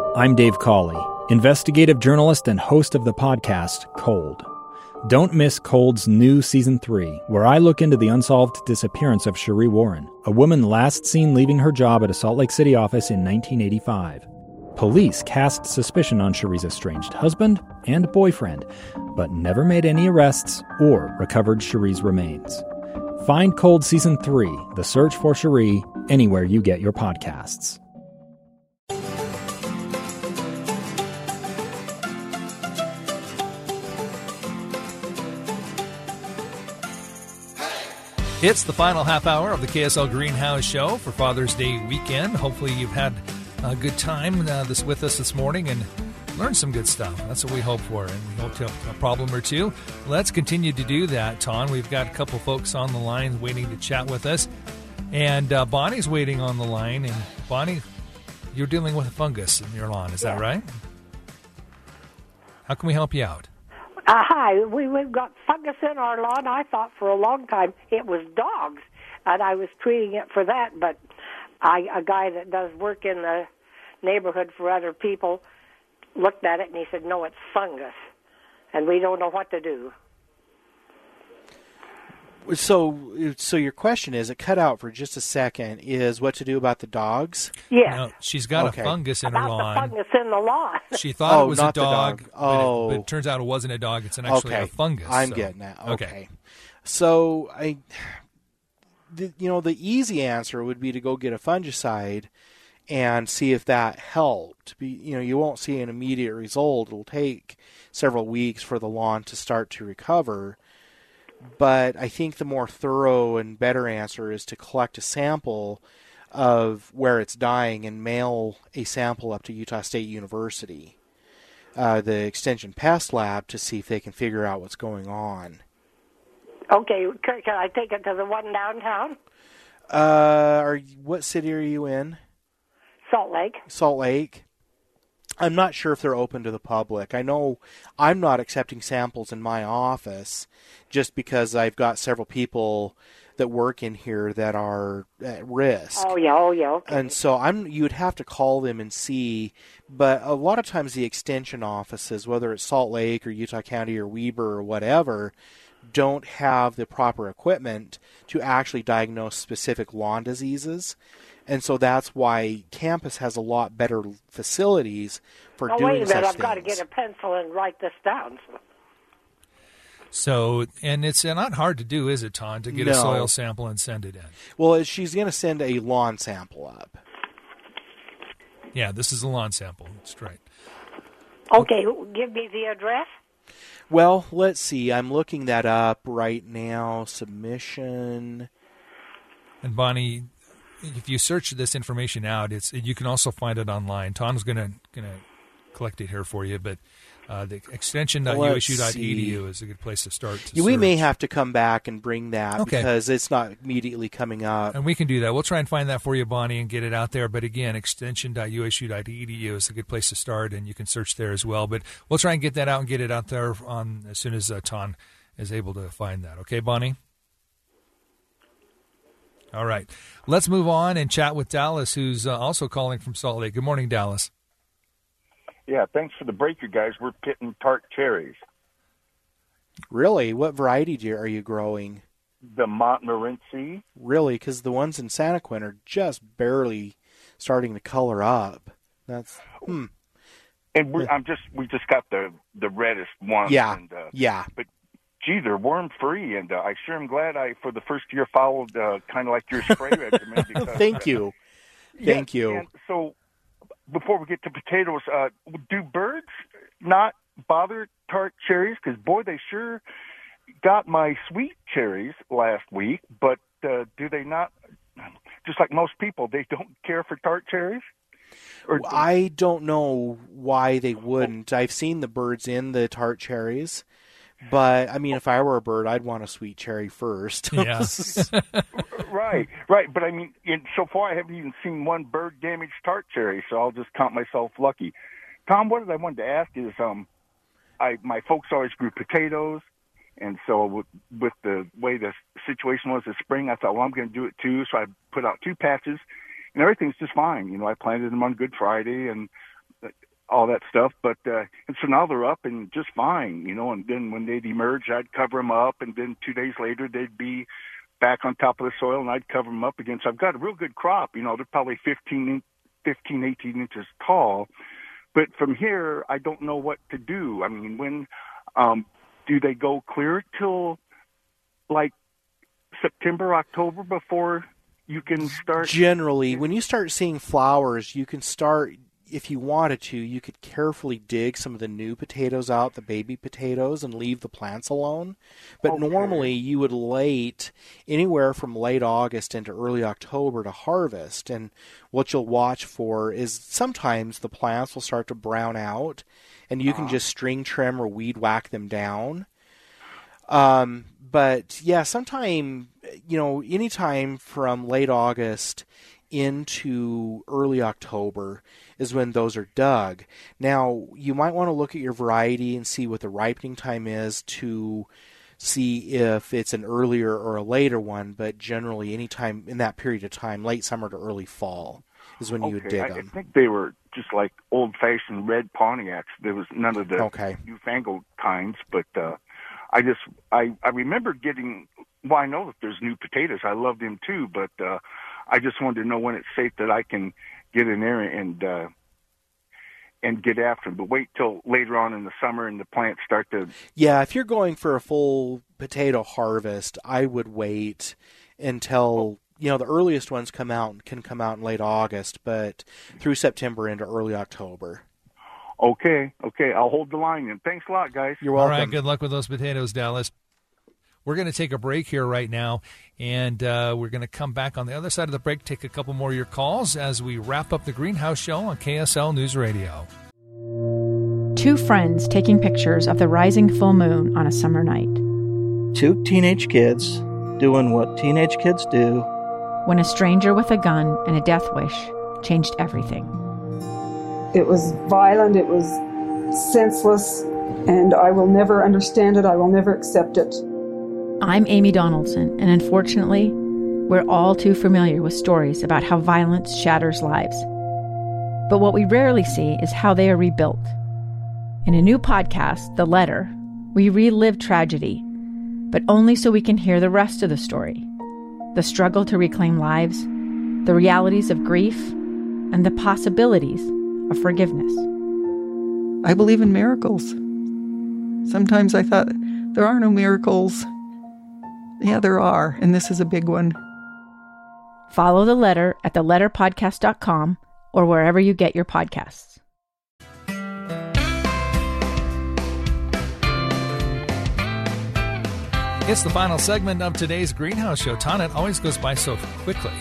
I'm Dave Cawley, investigative journalist and host of the podcast Cold. Don't miss Cold's new Season 3, where I look into the unsolved disappearance of Cherie Warren, a woman last seen leaving her job at a Salt Lake City office in 1985. Police cast suspicion on Cherie's estranged husband and boyfriend, but never made any arrests or recovered Cherie's remains. Find Cold Season 3, The Search for Cherie, anywhere you get your podcasts. It's the final half hour of the KSL Greenhouse Show for Father's Day weekend. Hopefully you've had a good time with us this morning and learned some good stuff. That's what we hope for, and we hope to have a problem or two. Let's continue to do that, Ton. We've got a couple folks on the line waiting to chat with us, and Bonnie's waiting on the line. And Bonnie, you're dealing with a fungus in your lawn, is that right? How can we help you out? Hi, we've got fungus in our lawn. I thought for a long time it was dogs, and I was treating it for that. But a guy that does work in the neighborhood for other people looked at it, and he said, no, it's fungus, and we don't know what to do. So your question is, it cut out for just a second, is what to do about the dogs? Yes. No, she's got a fungus in her lawn. About the fungus in the lawn. She thought it was a dog, but it turns out it wasn't a dog. It's actually a fungus. I'm getting that. Okay. So, the easy answer would be to go get a fungicide and see if that helped. You won't see an immediate result. It'll take several weeks for the lawn to start to recover. But I think the more thorough and better answer is to collect a sample of where it's dying and mail a sample up to Utah State University, the Extension Pest Lab, to see if they can figure out what's going on. Okay, can I take it to the one downtown? What city are you in? Salt Lake. Salt Lake. I'm not sure if they're open to the public. I know I'm not accepting samples in my office just because I've got several people that work in here that are at risk. Oh, yeah, okay. And so you'd have to call them and see, but a lot of times the extension offices, whether it's Salt Lake or Utah County or Weber or whatever, don't have the proper equipment to actually diagnose specific lawn diseases. And so that's why campus has a lot better facilities for doing such things. Wait a minute, I've got to get a pencil and write this down. So, and it's not hard to do, is it, Ton, to get a soil sample and send it in? Well, she's going to send a lawn sample up. Yeah, this is a lawn sample. That's right. Okay, give me the address. Well, let's see. I'm looking that up right now. Submission. And Bonnie, if you search this information out, you can also find it online. Tom's going to collect it here for you, but the extension.usu.edu is a good place to start. We may have to come back and bring that because it's not immediately coming up. And we can do that. We'll try and find that for you, Bonnie, and get it out there. But again, extension.usu.edu is a good place to start, and you can search there as well. But we'll try and get that out and get it out there as soon as Ton is able to find that. Okay, Bonnie? All right. Let's move on and chat with Dallas, who's also calling from Salt Lake. Good morning, Dallas. Yeah, thanks for the break, you guys. We're pitting tart cherries. Really? What variety are you growing? The Montmorency. Really? Because the ones in Santaquin are just barely starting to color up. That's And we just got the reddest ones. Yeah. And, yeah. But gee, they're worm free, and I sure am glad I for the first year followed kind of like your spray regimen. Because, Thank you. Thank you. And so before we get to potatoes, do birds not bother tart cherries? Because, boy, they sure got my sweet cherries last week, but do they not, just like most people, they don't care for tart cherries? I don't know why they wouldn't. I've seen the birds in the tart cherries, but, I mean, if I were a bird, I'd want a sweet cherry first. Yes. Right. But, I mean, so far I haven't even seen one bird-damaged tart cherry, so I'll just count myself lucky. Tom, what I wanted to ask is my folks always grew potatoes, and so with the way the situation was this spring, I thought, well, I'm going to do it too, so I put out 2 patches, and everything's just fine. I planted them on Good Friday, and all that stuff. But and so now they're up and just fine, and then when they'd emerge, I'd cover them up, and then 2 days later they'd be back on top of the soil, and I'd cover them up again. So I've got a real good crop. They're probably 18 inches tall. But from here, I don't know what to do. I mean, when do they go clear till like September, October before you can start? Generally, when you start seeing flowers, you can start, if you wanted to, you could carefully dig some of the new potatoes out, the baby potatoes, and leave the plants alone. But normally you would wait anywhere from late August into early October to harvest. And what you'll watch for is sometimes the plants will start to brown out, and you can just string trim or weed whack them down. But yeah, anytime from late August into early October is when those are dug. Now, you might want to look at your variety and see what the ripening time is to see if it's an earlier or a later one, but generally any time in that period of time, late summer to early fall, is when you would dig them. I think they were just like old-fashioned red Pontiacs. There was none of the newfangled kinds, but I remember getting, I know that there's new potatoes. I love them too, but I just wanted to know when it's safe that I can get in there and get after them. But wait till later on in the summer and the plants start to... Yeah, if you're going for a full potato harvest, I would wait until, the earliest ones can come out in late August, but through September into early October. Okay, I'll hold the line, and thanks a lot, guys. You're welcome. All right, good luck with those potatoes, Dallas. We're going to take a break here right now, and we're going to come back on the other side of the break, take a couple more of your calls as we wrap up the Greenhouse Show on KSL News Radio. Two friends taking pictures of the rising full moon on a summer night. Two teenage kids doing what teenage kids do. When a stranger with a gun and a death wish changed everything. It was violent, it was senseless, and I will never understand it, I will never accept it. I'm Amy Donaldson, and unfortunately, we're all too familiar with stories about how violence shatters lives. But what we rarely see is how they are rebuilt. In a new podcast, The Letter, we relive tragedy, but only so we can hear the rest of the story. The struggle to reclaim lives, the realities of grief, and the possibilities of forgiveness. I believe in miracles. Sometimes I thought, there are no miracles. Yeah, there are, and this is a big one. Follow The Letter at theletterpodcast.com or wherever you get your podcasts. It's the final segment of today's Greenhouse Show. Ton, it always goes by so quickly.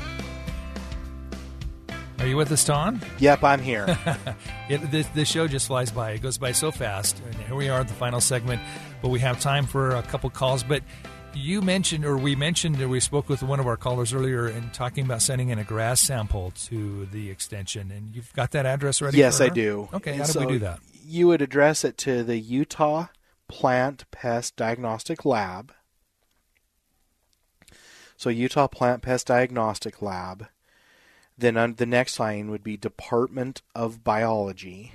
Are you with us, Ton? Yep, I'm here. This show just flies by. It goes by so fast. And here we are at the final segment, but we have time for a couple calls. But we spoke with one of our callers earlier and talking about sending in a grass sample to the extension. And you've got that address ready? Yes, I do. Okay, how do we do that? You would address it to the Utah Plant Pest Diagnostic Lab. So Utah Plant Pest Diagnostic Lab. Then the next line would be Department of Biology.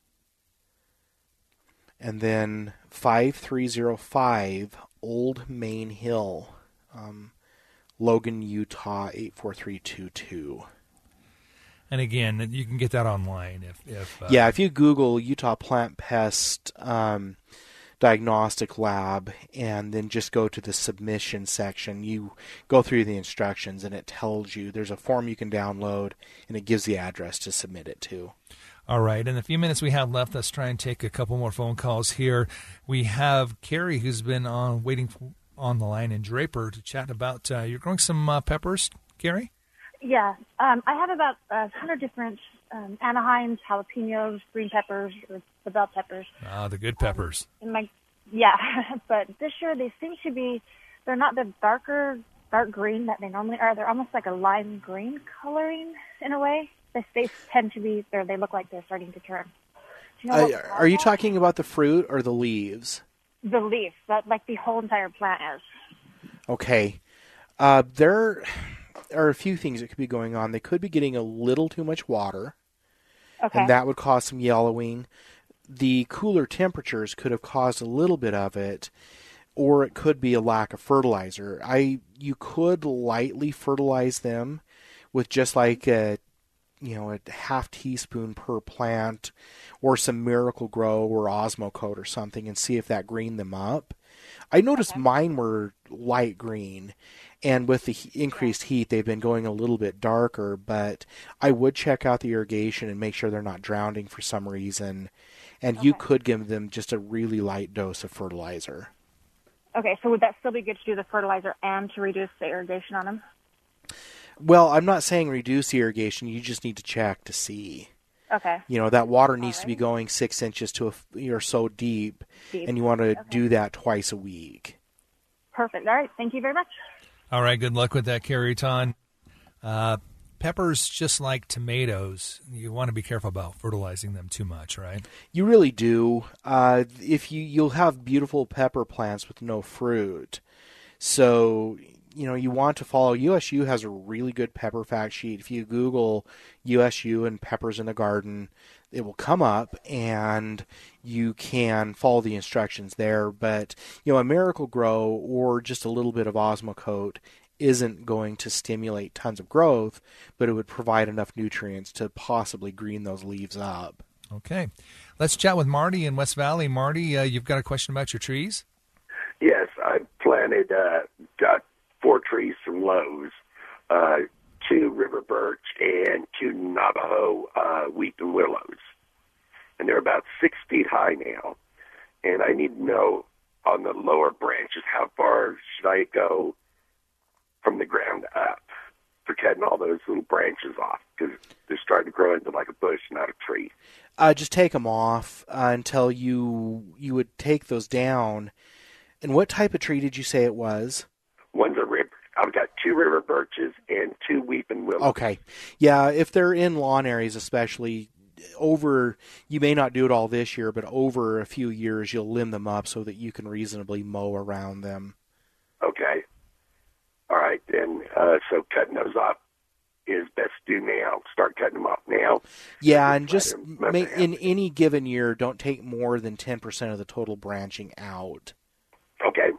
And then 5305 Old Main Hill, Logan, Utah 84322. And again, you can get that online if if you Google Utah Plant Pest Diagnostic Lab and then just go to the submission section, you go through the instructions and it tells you there's a form you can download and it gives the address to submit it to. All right. In the few minutes we have left, let's try and take a couple more phone calls here. We have Carrie, who's been waiting on the line in Draper to chat about you're growing some peppers, Carrie? Yeah. I have about 100 different Anaheims, jalapenos, green peppers, or the bell peppers. Ah, the good peppers. But this year they seem to be, they're not the dark green that they normally are. They're almost like a lime green coloring in a way. They tend to be, they look like they're starting to turn. Do you know are you talking about the fruit or the leaves? The leaves, like the whole entire plant is. Okay. There are a few things that could be going on. They could be getting a little too much water. Okay. and that would cause some yellowing. The cooler temperatures could have caused a little bit of it, or it could be a lack of fertilizer. You could lightly fertilize them with just like a half teaspoon per plant, or some Miracle-Gro or Osmocote or something, and see if that greened them up. I noticed mine were light green, and with the increased heat, they've been going a little bit darker, but I would check out the irrigation and make sure they're not drowning for some reason, and you could give them just a really light dose of fertilizer. Okay, so would that still be good to do the fertilizer and to reduce the irrigation on them? Well, I'm not saying reduce the irrigation. You just need to check to see. Okay. That water needs to be going 6 inches to or so deep, and you want to do that twice a week. Perfect. All right. Thank you very much. All right. Good luck with that, Carrie Ton. Peppers, just like tomatoes, you want to be careful about fertilizing them too much, right? You really do. If you'll have beautiful pepper plants with no fruit. So, you want to follow. USU has a really good pepper fact sheet. If you Google USU and peppers in the garden, it will come up, and you can follow the instructions there. But, a Miracle-Gro or just a little bit of Osmocote isn't going to stimulate tons of growth, but it would provide enough nutrients to possibly green those leaves up. Okay. Let's chat with Marty in West Valley. Marty, you've got a question about your trees? Yes, I planted, got 4 trees from Lowe's, 2 river birch and 2 Navajo weeping willows. And they're about 6 feet high now. And I need to know on the lower branches, how far should I go from the ground up for cutting all those little branches off? Because they're starting to grow into like a bush, not a tree. Just take them off until you would take those down. And what type of tree did you say it was? One's a river. I've got 2 river birches and 2 weeping willows. Okay. Yeah, if they're in lawn areas especially, you may not do it all this year, but over a few years you'll limb them up so that you can reasonably mow around them. Okay. All right, then. So cutting those off is best to do now. Start cutting them off now. Yeah, and just in any given year, don't take more than 10% of the total branching out. Okay.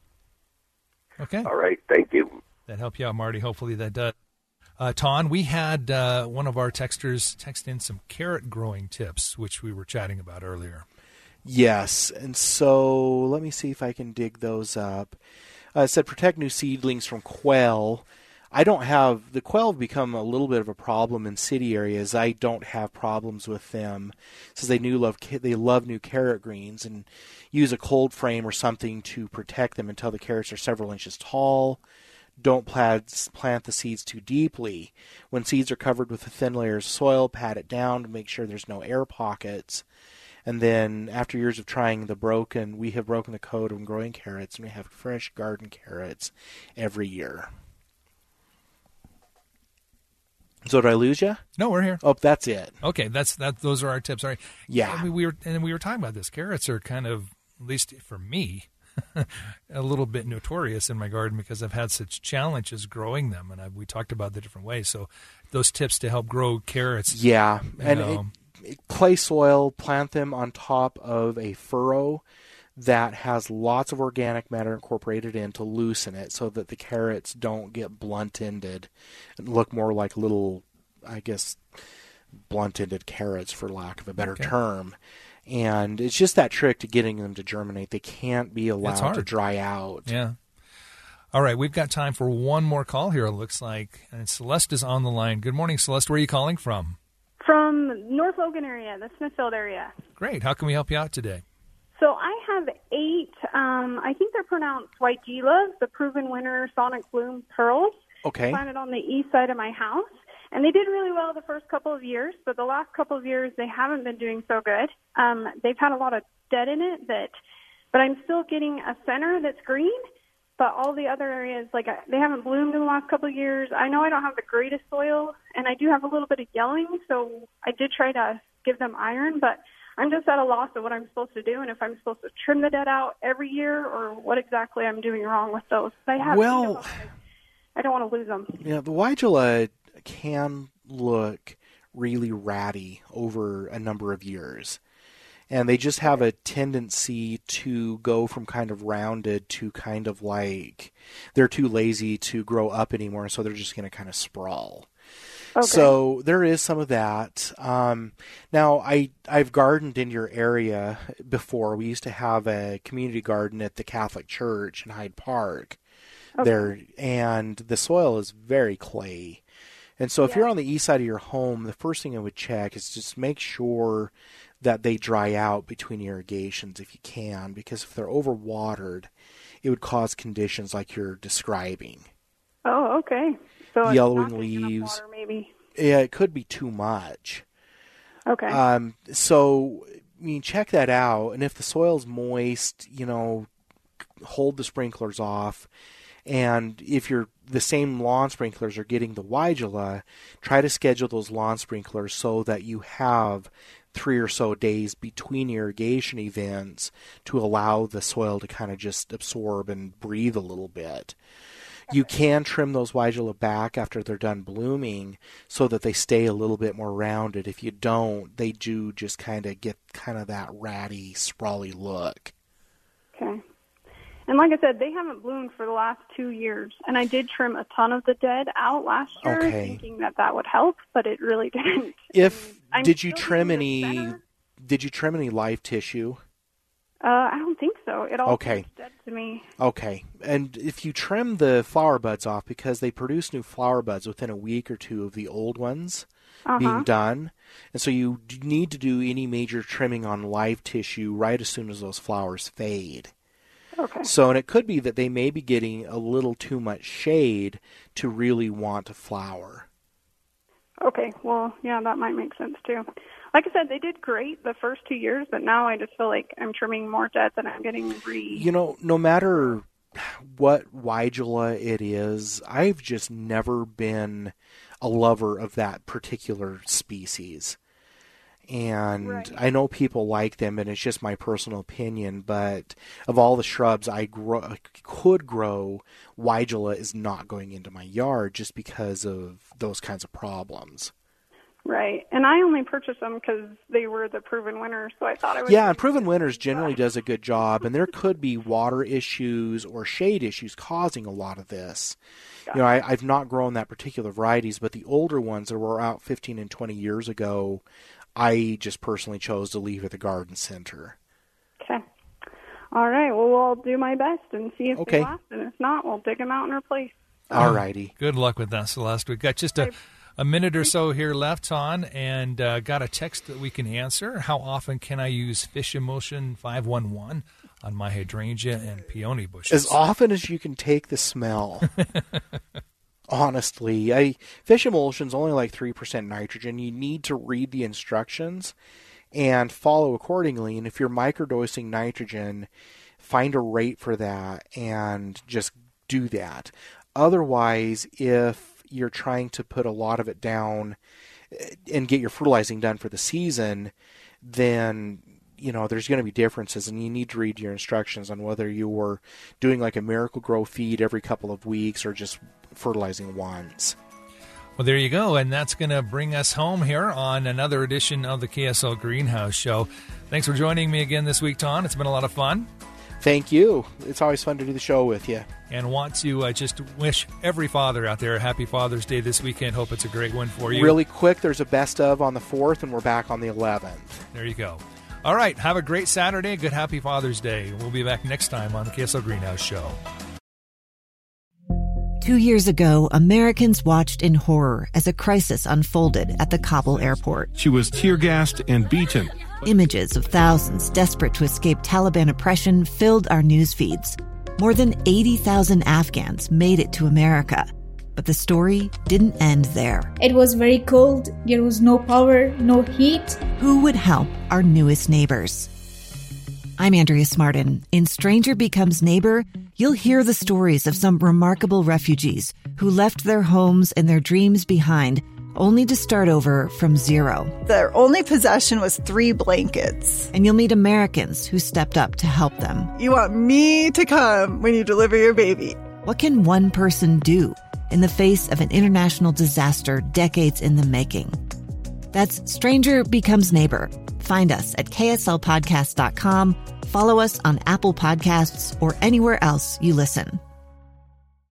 Okay. All right. Thank you. That helped you out, Marty. Hopefully that does. Ton, we had one of our texters text in some carrot growing tips, which we were chatting about earlier. Yes, and so let me see if I can dig those up. It said protect new seedlings from quail. The quail have become a little bit of a problem in city areas. I don't have problems with them. It says they love new carrot greens, and use a cold frame or something to protect them until the carrots are several inches tall. Don't plant the seeds too deeply. When seeds are covered with a thin layer of soil, pat it down to make sure there's no air pockets. And then after years of trying we have broken the code on growing carrots, and we have fresh garden carrots every year. So did I lose you? No, we're here. Oh, that's it. Okay, those are our tips. All right. Yeah. I mean, we were talking about this. Carrots are kind of, at least for me, a little bit notorious in my garden because I've had such challenges growing them, and we talked about the different ways. So those tips to help grow carrots. Yeah, and clay soil, plant them on top of a furrow that has lots of organic matter incorporated in to loosen it so that the carrots don't get blunt-ended and look more like little, I guess, blunt-ended carrots, for lack of a better term. And it's just that trick to getting them to germinate. They can't be allowed to dry out. Yeah. All right, we've got time for one more call here, it looks like. And Celeste is on the line. Good morning, Celeste. Where are you calling from? From North Logan area, the Smithfield area. Great. How can we help you out today? So I have 8, I think they're pronounced white Gilas, the Proven Winner Sonic Bloom Pearls. Okay. Planted on the east side of my house. And they did really well the first couple of years, but the last couple of years they haven't been doing so good. They've had a lot of dead in it, but I'm still getting a center that's green, but all the other areas, they haven't bloomed in the last couple of years. I know I don't have the greatest soil, and I do have a little bit of yellowing, so I did try to give them iron, but I'm just at a loss of what I'm supposed to do and if I'm supposed to trim the dead out every year or what exactly I'm doing wrong with those. I don't want to lose them. Yeah, the Weigela can look really ratty over a number of years. And they just have a tendency to go from kind of rounded to kind of like they're too lazy to grow up anymore, so they're just going to kind of sprawl. Okay. So there is some of that. Now, I've gardened in your area before. We used to have a community garden at the Catholic Church in Hyde Park there, and the soil is very clay. And so if you're on the east side of your home, the first thing I would check is just make sure that they dry out between irrigations if you can, because if they're overwatered, it would cause conditions like you're describing. Oh, okay. So yellowing leaves. Water, maybe. Yeah, it could be too much. Okay. So, check that out, and if the soil's moist, hold the sprinklers off. And if the same lawn sprinklers are getting the weigela, try to schedule those lawn sprinklers so that you have 3 or so days between irrigation events to allow the soil to kind of just absorb and breathe a little bit. You can trim those weigela back after they're done blooming so that they stay a little bit more rounded. If you don't, they do just kind of get kind of that ratty, sprawly look. Okay. And like I said, they haven't bloomed for the last 2 years. And I did trim a ton of the dead out last year, thinking that would help, but it really didn't. Did you trim any live tissue? I don't think so. It all looks dead to me. Okay. And if you trim the flower buds off, because they produce new flower buds within a week or two of the old ones being done, and so you need to do any major trimming on live tissue right as soon as those flowers fade. Okay. So, and it could be that they may be getting a little too much shade to really want to flower. Okay, well, yeah, that might make sense too. Like I said, they did great the first 2 years, but now I just feel like I'm trimming more dead than I'm getting no matter what weigela it is, I've just never been a lover of that particular species. And I know people like them, and it's just my personal opinion, but of all the shrubs I could grow, weigela is not going into my yard just because of those kinds of problems. Right. And I only purchased them because they were the Proven Winners, so I thought I would... Yeah, and Proven Winners generally does a good job, and there could be water issues or shade issues causing a lot of this. Gotcha. I've not grown that particular varieties, but the older ones that were out 15 and 20 years ago, I just personally chose to leave at the garden center. Okay. All right. Well, I'll do my best and see if they last, and if not, we'll dig them out and replace. All righty. Good luck with that, Celeste. We've got just a minute or so here left on, and got a text that we can answer. How often can I use Fish Emulsion 511 on my hydrangea and peony bushes? As often as you can take the smell. Honestly, Fish Emulsion's only like 3% nitrogen. You need to read the instructions and follow accordingly. And if you're microdosing nitrogen, find a rate for that and just do that. Otherwise, if you're trying to put a lot of it down and get your fertilizing done for the season, then there's going to be differences, and you need to read your instructions on whether you're doing like a Miracle-Gro feed every couple of weeks or just fertilizing once. Well, there you go, and that's going to bring us home here on another edition of the KSL Greenhouse Show. Thanks for joining me again this week, Ton. It's been a lot of fun. Thank you. It's always fun to do the show with you. And want to just wish every father out there a happy Father's Day this weekend. Hope it's a great one for you. Really quick, there's a best of on the 4th, and we're back on the 11th. There you go. All right, have a great Saturday. Good happy Father's Day. We'll be back next time on the KSL Greenhouse Show. 2 years ago, Americans watched in horror as a crisis unfolded at the Kabul airport. She was tear-gassed and beaten. Images of thousands desperate to escape Taliban oppression filled our news feeds. More than 80,000 Afghans made it to America. But the story didn't end there. It was very cold. There was no power, no heat. Who would help our newest neighbors? I'm Andrea Smartin. In Stranger Becomes Neighbor, you'll hear the stories of some remarkable refugees who left their homes and their dreams behind, only to start over from zero. Their only possession was 3 blankets. And you'll meet Americans who stepped up to help them. You want me to come when you deliver your baby. What can one person do in the face of an international disaster decades in the making? That's Stranger Becomes Neighbor. Find us at kslpodcast.com. Follow us on Apple Podcasts or anywhere else you listen.